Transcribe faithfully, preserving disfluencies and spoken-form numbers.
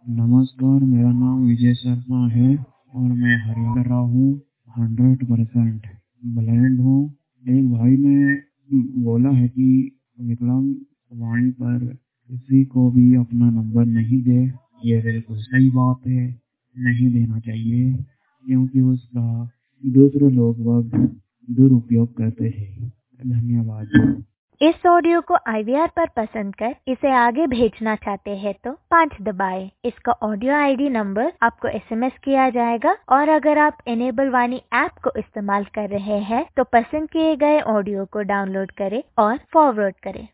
नमस्कार, मेरा नाम विजय शर्मा है और मैं हरियाणा रहा हूँ। हंड्रेड परसेंट ब्लाइंड हूँ। एक भाई ने बोला है कि विकलांग वाणी पर किसी को भी अपना नंबर नहीं दे। ये बिल्कुल सही बात है, नहीं देना चाहिए क्योंकि उसका दूसरे लोग वक्त दुरुपयोग करते हैं। धन्यवाद। इस ऑडियो को आई वी आर पर पसंद कर इसे आगे भेजना चाहते हैं तो पाँच दबाएं। इसका ऑडियो आई डी नंबर आपको एस एम एस किया जाएगा और अगर आप इनेबल वाणी ऐप को इस्तेमाल कर रहे हैं तो पसंद किए गए ऑडियो को डाउनलोड करें और फॉरवर्ड करें।